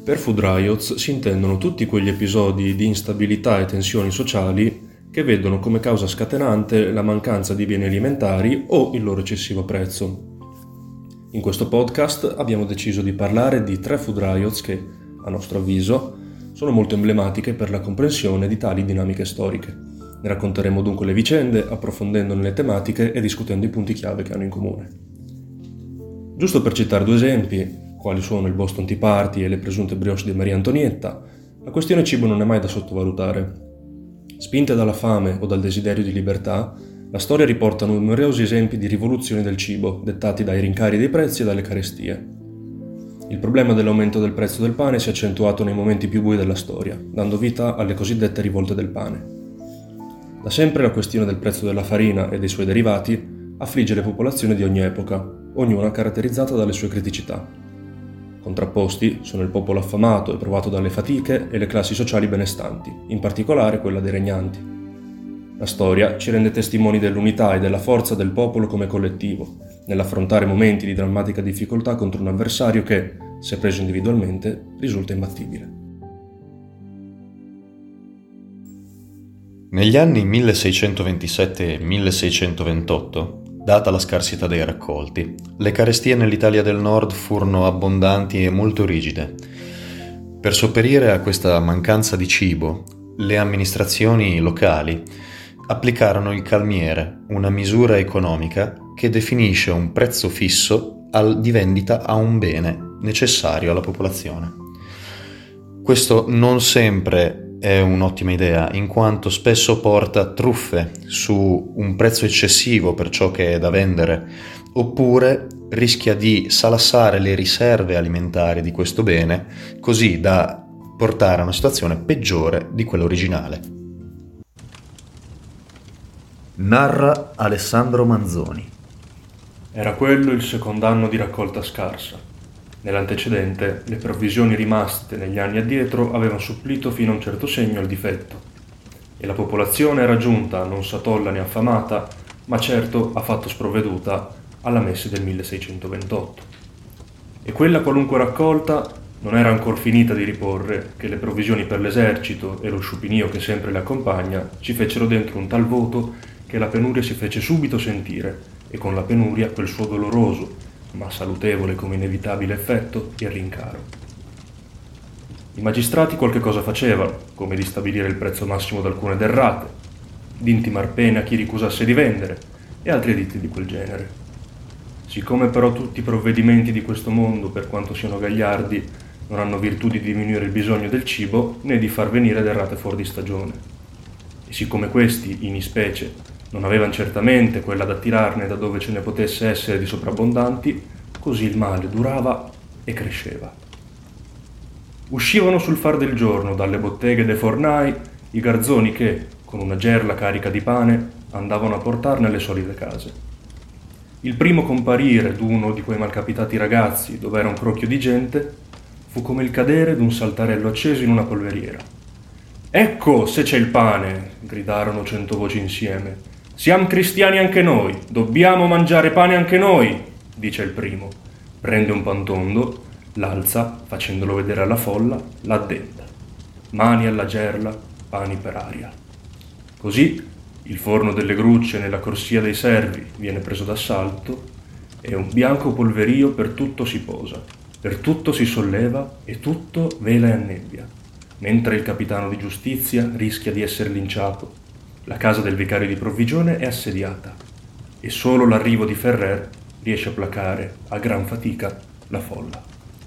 Per food riots si intendono tutti quegli episodi di instabilità e tensioni sociali che vedono come causa scatenante la mancanza di beni alimentari o il loro eccessivo prezzo. In questo podcast abbiamo deciso di parlare di 3 food riots che, a nostro avviso, sono molto emblematiche per la comprensione di tali dinamiche storiche. Ne racconteremo dunque le vicende, approfondendone le tematiche e discutendo i punti chiave che hanno in comune. Giusto per citare 2 esempi, quali sono il Boston Tea Party e le presunte brioche di Maria Antonietta, la questione cibo non è mai da sottovalutare. Spinte dalla fame o dal desiderio di libertà, la storia riporta numerosi esempi di rivoluzioni del cibo, dettati dai rincari dei prezzi e dalle carestie. Il problema dell'aumento del prezzo del pane si è accentuato nei momenti più bui della storia, dando vita alle cosiddette rivolte del pane. Da sempre la questione del prezzo della farina e dei suoi derivati affligge le popolazioni di ogni epoca, ognuna caratterizzata dalle sue criticità. Contrapposti sono il popolo affamato e provato dalle fatiche e le classi sociali benestanti, in particolare quella dei regnanti. La storia ci rende testimoni dell'unità e della forza del popolo come collettivo, nell'affrontare momenti di drammatica difficoltà contro un avversario che, se preso individualmente, risulta imbattibile. Negli anni 1627 e 1628, data la scarsità dei raccolti, le carestie nell'Italia del Nord furono abbondanti e molto rigide. Per sopperire a questa mancanza di cibo, le amministrazioni locali applicarono il calmiere, una misura economica che definisce un prezzo fisso di vendita a un bene necessario alla popolazione. Questo non sempre è un'ottima idea, in quanto spesso porta truffe su un prezzo eccessivo per ciò che è da vendere, oppure rischia di salassare le riserve alimentari di questo bene, così da portare a una situazione peggiore di quella originale. Narra Alessandro Manzoni. Era quello il secondo anno di raccolta scarsa. Nell'antecedente, le provvisioni rimaste negli anni addietro avevano supplito fino a un certo segno al difetto, e la popolazione era giunta non satolla né affamata, ma certo affatto sprovveduta alla messe del 1628. E quella qualunque raccolta non era ancor finita di riporre che le provvisioni per l'esercito e lo sciupinio che sempre le accompagna ci fecero dentro un tal voto che la penuria si fece subito sentire, e con la penuria quel suo doloroso, ma salutevole come inevitabile effetto, il rincaro. I magistrati qualche cosa facevano, come di stabilire il prezzo massimo di alcune derrate, di intimar pena a chi ricusasse di vendere, e altri editti di quel genere. Siccome però tutti i provvedimenti di questo mondo, per quanto siano gagliardi, non hanno virtù di diminuire il bisogno del cibo, né di far venire derrate fuori di stagione. E siccome questi, in ispecie, non avevano certamente quella da tirarne da dove ce ne potesse essere di soprabbondanti, così il male durava e cresceva. Uscivano sul far del giorno dalle botteghe dei fornai i garzoni che, con una gerla carica di pane, andavano a portar nelle solite case. Il primo comparire d'uno di quei malcapitati ragazzi, dove era un crocchio di gente, fu come il cadere d'un saltarello acceso in una polveriera. «Ecco se c'è il pane!» gridarono 100 voci insieme. «Siamo cristiani anche noi, dobbiamo mangiare pane anche noi!» dice il primo. Prende un pan tondo, l'alza, facendolo vedere alla folla, l'addenta. Mani alla gerla, pani per aria. Così il forno delle grucce nella corsia dei servi viene preso d'assalto e un bianco polverio per tutto si posa, per tutto si solleva e tutto vela e annebbia, mentre il capitano di giustizia rischia di essere linciato. La casa del vicario di provvigione è assediata e solo l'arrivo di Ferrer riesce a placare, a gran fatica, la folla.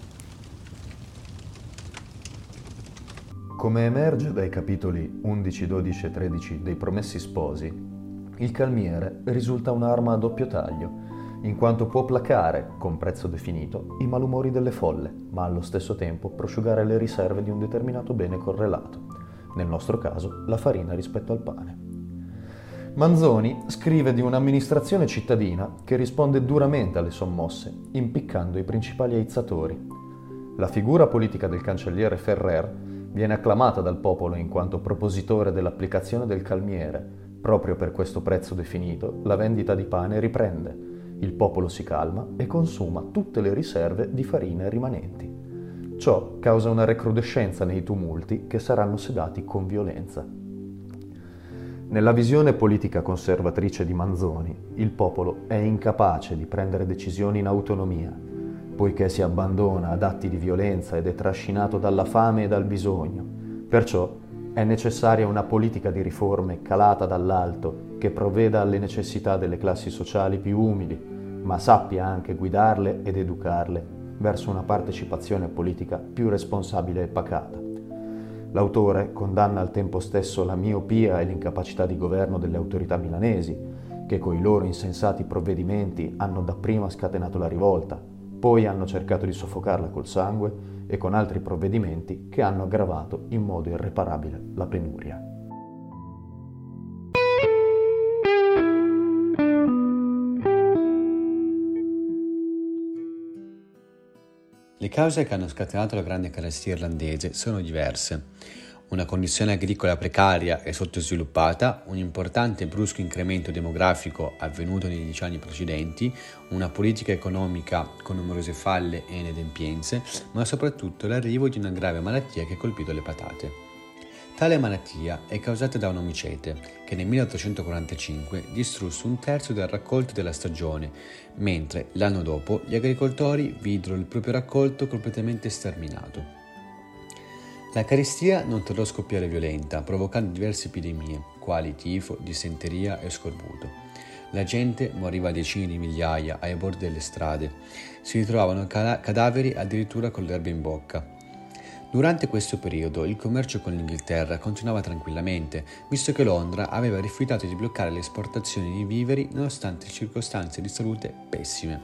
Come emerge dai capitoli 11, 12 e 13 dei Promessi Sposi, il calmiere risulta un'arma a doppio taglio, in quanto può placare, con prezzo definito, i malumori delle folle, ma allo stesso tempo prosciugare le riserve di un determinato bene correlato, nel nostro caso la farina rispetto al pane. Manzoni scrive di un'amministrazione cittadina che risponde duramente alle sommosse, impiccando i principali aizzatori. La figura politica del cancelliere Ferrer viene acclamata dal popolo in quanto propositore dell'applicazione del calmiere. Proprio per questo prezzo definito, la vendita di pane riprende. Il popolo si calma e consuma tutte le riserve di farina rimanenti. ciò causa una recrudescenza nei tumulti che saranno sedati con violenza. Nella visione politica conservatrice di Manzoni, il popolo è incapace di prendere decisioni in autonomia, poiché si abbandona ad atti di violenza ed è trascinato dalla fame e dal bisogno. Perciò è necessaria una politica di riforme calata dall'alto che provveda alle necessità delle classi sociali più umili, ma sappia anche guidarle ed educarle verso una partecipazione politica più responsabile e pacata. L'autore condanna al tempo stesso la miopia e l'incapacità di governo delle autorità milanesi, che coi loro insensati provvedimenti hanno dapprima scatenato la rivolta, poi hanno cercato di soffocarla col sangue e con altri provvedimenti che hanno aggravato in modo irreparabile la penuria. Le cause che hanno scatenato la grande carestia irlandese sono diverse. Una condizione agricola precaria e sottosviluppata, un importante e brusco incremento demografico avvenuto nei 10 anni precedenti, una politica economica con numerose falle e inadempienze, ma soprattutto l'arrivo di una grave malattia che ha colpito le patate. Tale malattia è causata da un omicete che nel 1845 distrusse un terzo del raccolto della stagione, mentre l'anno dopo gli agricoltori videro il proprio raccolto completamente sterminato. La carestia non tardò a scoppiare violenta, provocando diverse epidemie, quali tifo, dissenteria e scorbuto. La gente moriva a decine di migliaia ai bordi delle strade, si ritrovavano cadaveri addirittura con l'erba in bocca. Durante questo periodo il commercio con l'Inghilterra continuava tranquillamente, visto che Londra aveva rifiutato di bloccare le esportazioni di viveri nonostante circostanze di salute pessime.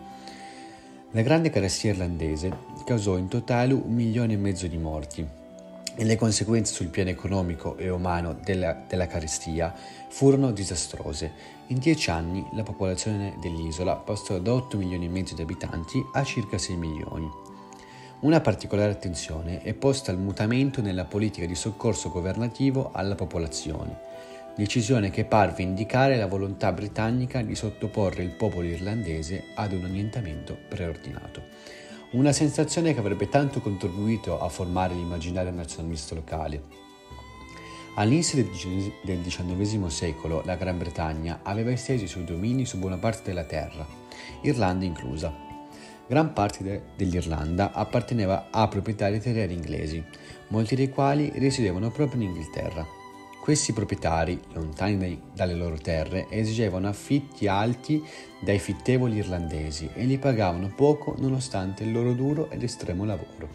La grande carestia irlandese causò in totale 1,5 milioni di morti e le conseguenze sul piano economico e umano della carestia furono disastrose. In 10 anni la popolazione dell'isola passò da 8,5 milioni di abitanti a circa 6 milioni. Una particolare attenzione è posta al mutamento nella politica di soccorso governativo alla popolazione, decisione che parve indicare la volontà britannica di sottoporre il popolo irlandese ad un annientamento preordinato. Una sensazione che avrebbe tanto contribuito a formare l'immaginario nazionalista locale. All'inizio del XIX secolo la Gran Bretagna aveva esteso i suoi domini su buona parte della terra, Irlanda inclusa. Gran parte dell'Irlanda apparteneva a proprietari terrieri inglesi, molti dei quali risiedevano proprio in Inghilterra. Questi proprietari, lontani dalle loro terre, esigevano affitti alti dai fittevoli irlandesi e li pagavano poco nonostante il loro duro ed estremo lavoro.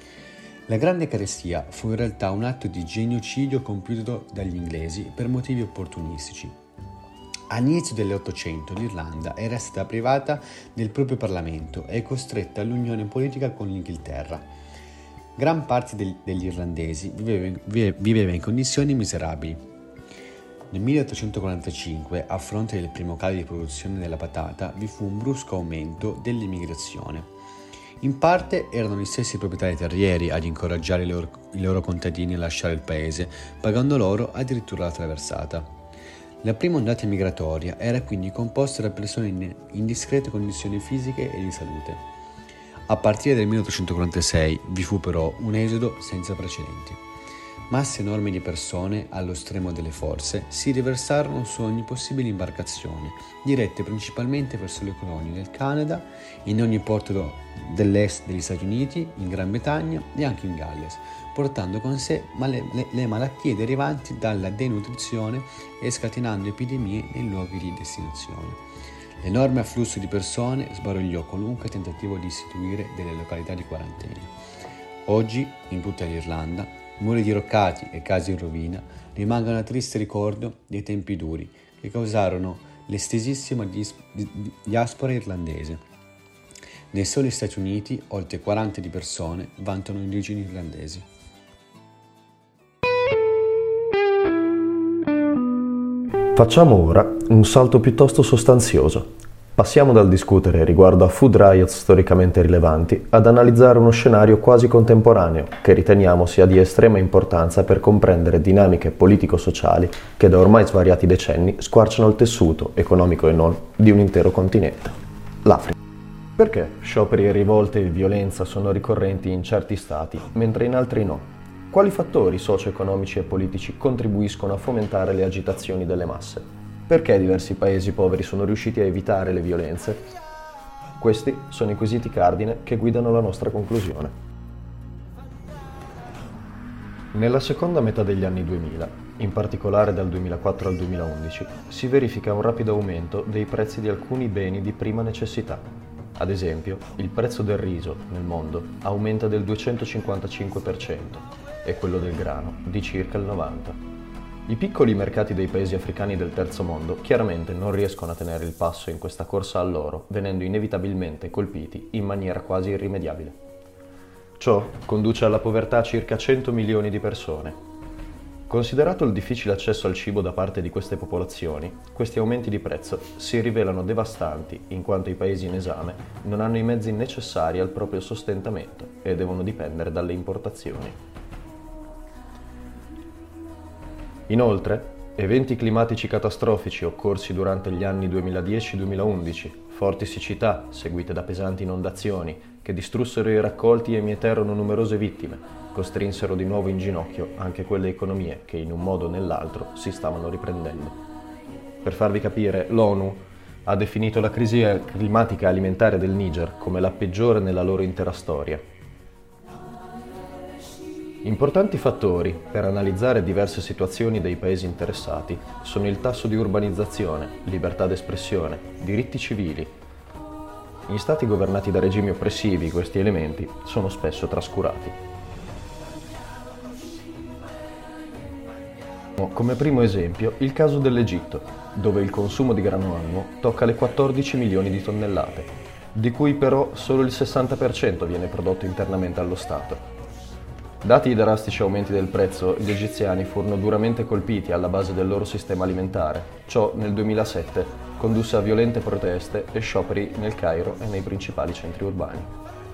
La grande carestia fu in realtà un atto di genocidio compiuto dagli inglesi per motivi opportunistici. All'inizio dell'Ottocento l'Irlanda era stata privata del proprio Parlamento e costretta all'unione politica con l'Inghilterra. Gran parte degli irlandesi viveva in condizioni miserabili. Nel 1845, a fronte del primo calo di produzione della patata, vi fu un brusco aumento dell'immigrazione. In parte erano gli stessi proprietari terrieri ad incoraggiare i loro contadini a lasciare il paese, pagando loro addirittura la traversata. La prima ondata migratoria era quindi composta da persone in discrete condizioni fisiche e di salute. A partire del 1846 vi fu però un esodo senza precedenti. Masse enormi di persone, allo stremo delle forze, si riversarono su ogni possibile imbarcazione, dirette principalmente verso le colonie del Canada, in ogni porto dell'est degli Stati Uniti, in Gran Bretagna e anche in Galles, portando con sé le malattie derivanti dalla denutrizione e scatenando epidemie nei luoghi di destinazione. L'enorme afflusso di persone sbaragliò qualunque tentativo di istituire delle località di quarantena. Oggi, in tutta l'Irlanda, muri diroccati e case in rovina rimangono a triste ricordo dei tempi duri che causarono l'estesissima diaspora irlandese. Nei soli Stati Uniti, oltre 40 di persone vantano origini irlandesi. Facciamo ora un salto piuttosto sostanzioso. Passiamo dal discutere riguardo a food riots storicamente rilevanti ad analizzare uno scenario quasi contemporaneo che riteniamo sia di estrema importanza per comprendere dinamiche politico-sociali che da ormai svariati decenni squarciano il tessuto, economico e non, di un intero continente, l'Africa. Perché scioperi, rivolte e violenza sono ricorrenti in certi stati, mentre in altri no? Quali fattori socio-economici e politici contribuiscono a fomentare le agitazioni delle masse? Perché diversi paesi poveri sono riusciti a evitare le violenze? Questi sono i quesiti cardine che guidano la nostra conclusione. Nella seconda metà degli anni 2000, in particolare dal 2004 al 2011, si verifica un rapido aumento dei prezzi di alcuni beni di prima necessità. Ad esempio, il prezzo del riso nel mondo aumenta del 255% e quello del grano di circa il 90%. I piccoli mercati dei paesi africani del terzo mondo chiaramente non riescono a tenere il passo in questa corsa all'oro, venendo inevitabilmente colpiti in maniera quasi irrimediabile. Ciò conduce alla povertà circa 100 milioni di persone. Considerato il difficile accesso al cibo da parte di queste popolazioni, questi aumenti di prezzo si rivelano devastanti in quanto i paesi in esame non hanno i mezzi necessari al proprio sostentamento e devono dipendere dalle importazioni. Inoltre, eventi climatici catastrofici occorsi durante gli anni 2010-2011, forti siccità seguite da pesanti inondazioni che distrussero i raccolti e mietarono numerose vittime, costrinsero di nuovo in ginocchio anche quelle economie che in un modo o nell'altro si stavano riprendendo. Per farvi capire, l'ONU ha definito la crisi climatica alimentare del Niger come la peggiore nella loro intera storia. Importanti fattori per analizzare diverse situazioni dei paesi interessati sono il tasso di urbanizzazione, libertà d'espressione, diritti civili. In stati governati da regimi oppressivi questi elementi sono spesso trascurati. Come primo esempio il caso dell'Egitto, dove il consumo di grano annuo tocca le 14 milioni di tonnellate, di cui però solo il 60% viene prodotto internamente allo Stato. Dati i drastici aumenti del prezzo, gli egiziani furono duramente colpiti alla base del loro sistema alimentare. Ciò nel 2007 condusse a violente proteste e scioperi nel Cairo e nei principali centri urbani.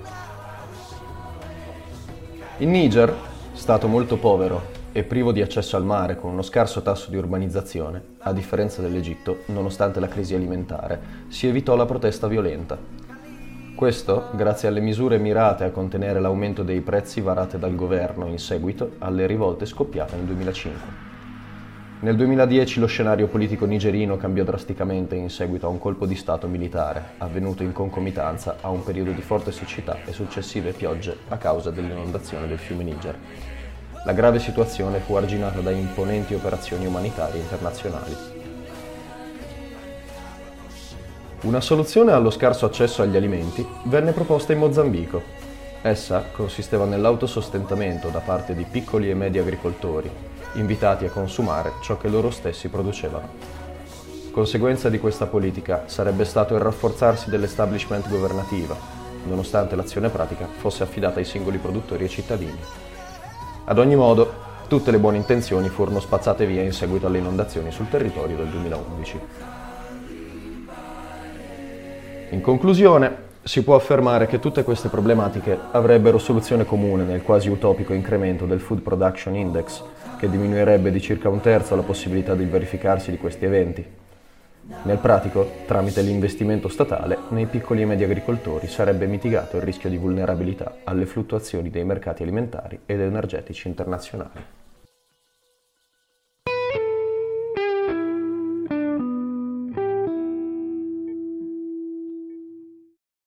Il Niger, stato molto povero e privo di accesso al mare con uno scarso tasso di urbanizzazione, a differenza dell'Egitto, nonostante la crisi alimentare, si evitò la protesta violenta. Questo grazie alle misure mirate a contenere l'aumento dei prezzi varate dal governo in seguito alle rivolte scoppiate nel 2005. Nel 2010 lo scenario politico nigerino cambiò drasticamente in seguito a un colpo di stato militare, avvenuto in concomitanza a un periodo di forte siccità e successive piogge a causa dell'inondazione del fiume Niger. La grave situazione fu arginata da imponenti operazioni umanitarie internazionali. Una soluzione allo scarso accesso agli alimenti venne proposta in Mozambico. Essa consisteva nell'autosostentamento da parte di piccoli e medi agricoltori, invitati a consumare ciò che loro stessi producevano. Conseguenza di questa politica sarebbe stato il rafforzarsi dell'establishment governativa, nonostante l'azione pratica fosse affidata ai singoli produttori e cittadini. Ad ogni modo, tutte le buone intenzioni furono spazzate via in seguito alle inondazioni sul territorio del 2011. In conclusione, si può affermare che tutte queste problematiche avrebbero soluzione comune nel quasi utopico incremento del Food Production Index, che diminuirebbe di circa un terzo la possibilità di verificarsi di questi eventi. Nel pratico, tramite l'investimento statale, nei piccoli e medi agricoltori sarebbe mitigato il rischio di vulnerabilità alle fluttuazioni dei mercati alimentari ed energetici internazionali.